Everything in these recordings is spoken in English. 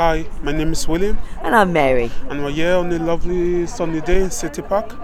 Hi, my name is William, And I'm Mary. and we're here on a lovely sunny day in City Park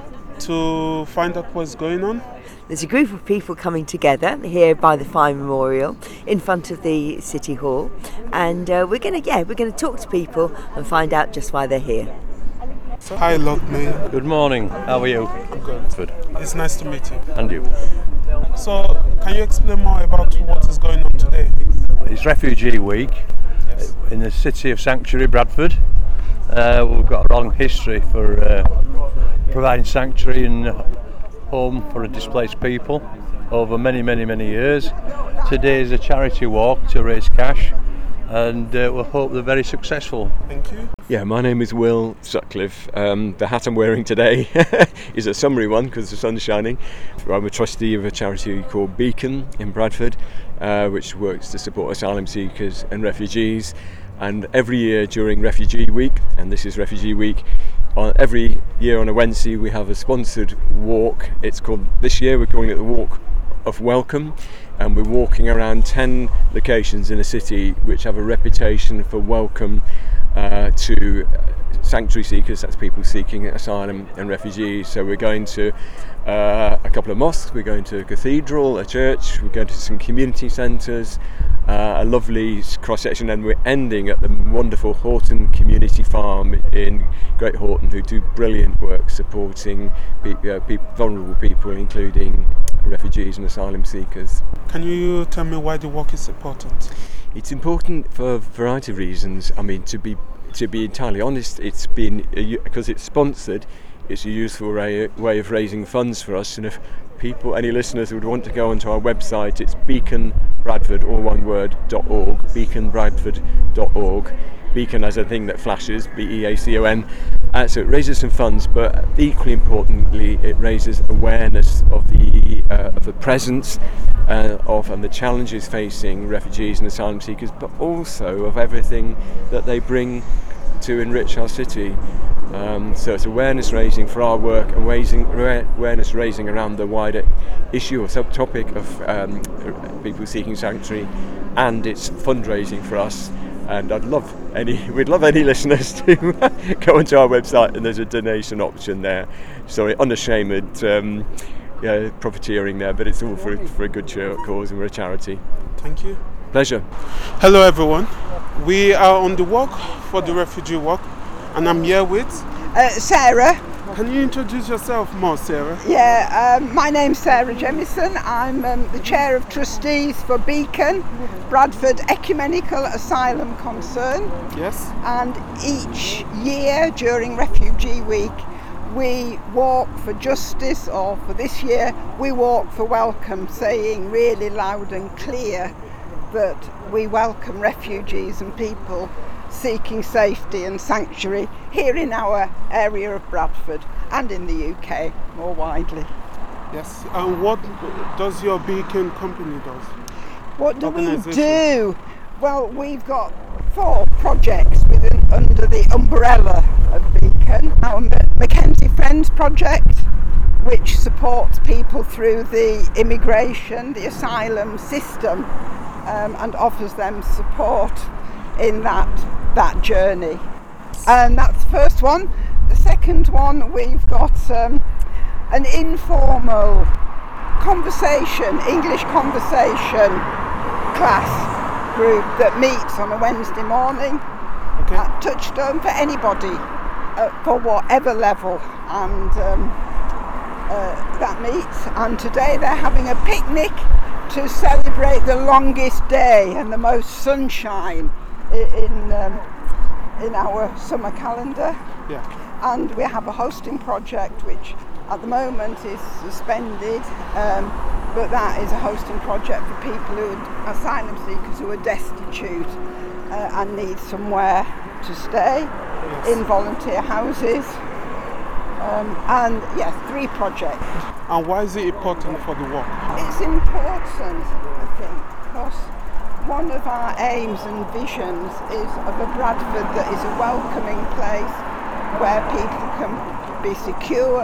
to find out what's going on. There's a group of people coming together here by the Fire Memorial in front of the City Hall, and we're going to talk to people and find out just why they're here. Hi, Lord Mayor. Good morning, how are you? Good. It's nice to meet you. And you? So, can you explain more about what is going on today? It's Refugee Week in the city of Sanctuary, Bradford. We've got a long history for providing sanctuary and home for displaced people over many years. Today is a charity walk to raise cash, and we hope they're very successful. Thank you. Yeah, my name is Will Sutcliffe. The hat I'm wearing today is a summery one because the sun's shining. I'm a trustee of a charity called Beacon in Bradford, which works to support asylum seekers and refugees. And every year during Refugee Week, and this is Refugee Week, every year on a Wednesday we have a sponsored walk. It's called, this year we're calling it the Walk of Welcome, and we're walking around 10 locations in a city which have a reputation for welcome to sanctuary seekers, that's people seeking asylum and refugees. So we're going to a couple of mosques, we're going to a cathedral, a church, we're going to some community centres, a lovely cross-section, and we're ending at the wonderful Horton Community Farm in Great Horton, who do brilliant work supporting vulnerable people, including refugees and asylum seekers. Can you tell me why the walk is important? It's important for a variety of reasons. I mean, to be entirely honest, it's been because it's sponsored. It's a useful way of raising funds for us, and if any listeners would want to go onto our website, it's beaconbradford, all one word, .org, beaconbradford.org. Beacon as a thing that flashes, BEACON. So it raises some funds, but equally importantly, it raises awareness of the presence of and the challenges facing refugees and asylum seekers, but also of everything that they bring to enrich our city. So it's awareness raising for our work, and awareness raising around the wider issue or subtopic of people seeking sanctuary, and it's fundraising for us. And we'd love any listeners to go onto our website, and there's a donation option there. So unashamed profiteering there, but it's all for a good cause, and we're a charity. Thank you. Pleasure. Hello everyone. We are on the walk for the refugee walk, and I'm here with Sarah. Can you introduce yourself more, Sarah? Yeah, my name's Sarah Jemison. I'm the chair of trustees for Beacon, Bradford Ecumenical Asylum Concern. Yes. And each year during Refugee Week, we walk for justice, or for this year, we walk for welcome, saying really loud and clear that we welcome refugees and people seeking safety and sanctuary here in our area of Bradford and in the UK more widely. Yes. And what does your Beacon company do? What do we do? Well, we've got 4 projects under the umbrella of Beacon. Our Mackenzie Friends project, which supports people through the immigration, the asylum system, and offers them support in that journey. And that's the first one. The second one, we've got an informal conversation, English conversation class group that meets on a Wednesday morning at Touchstone for anybody for whatever level, and that meets. And today they're having a picnic to celebrate the longest day and the most sunshine in our summer calendar. Yeah. And we have a hosting project which at the moment is suspended, but that is a hosting project for people asylum seekers who are destitute and need somewhere to stay in volunteer houses. And yes, 3 projects. And why is it important for the walk? It's important, I think, because one of our aims and visions is of a Bradford that is a welcoming place where people can be secure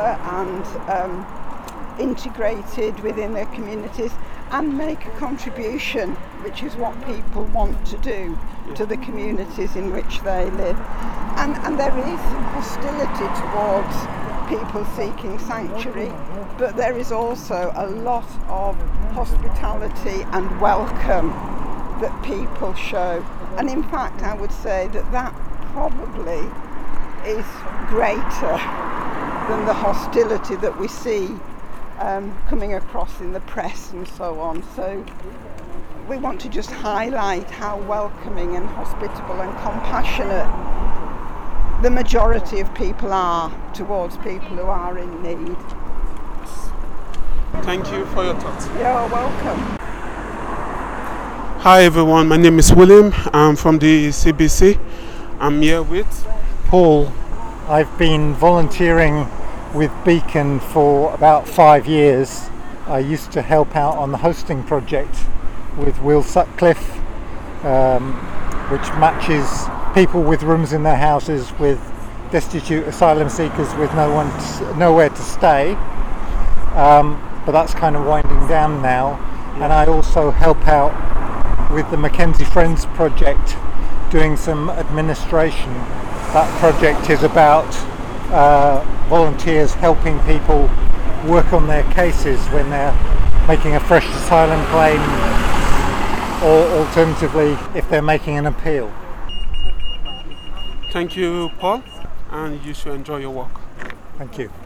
and integrated within their communities and make a contribution which is what people want to do to the communities in which they live. And there is hostility towards people seeking sanctuary, but there is also a lot of hospitality and welcome that people show. And in fact, I would say that probably is greater than the hostility that we see coming across in the press and so on. So we want to just highlight how welcoming and hospitable and compassionate the majority of people are towards people who are in need. Thank you for your thoughts. You're welcome. Hi everyone, my name is William. I'm from the CBC. I'm here with Paul. I've been volunteering with Beacon for about 5 years. I used to help out on the hosting project with Will Sutcliffe, which matches people with rooms in their houses with destitute asylum seekers with nowhere to stay. But that's kind of winding down now. And I also help out with the Mackenzie Friends project, doing some administration. That project is about volunteers helping people work on their cases when they're making a fresh asylum claim, or alternatively if they're making an appeal. Thank you, Paul, and you should enjoy your walk. Thank you.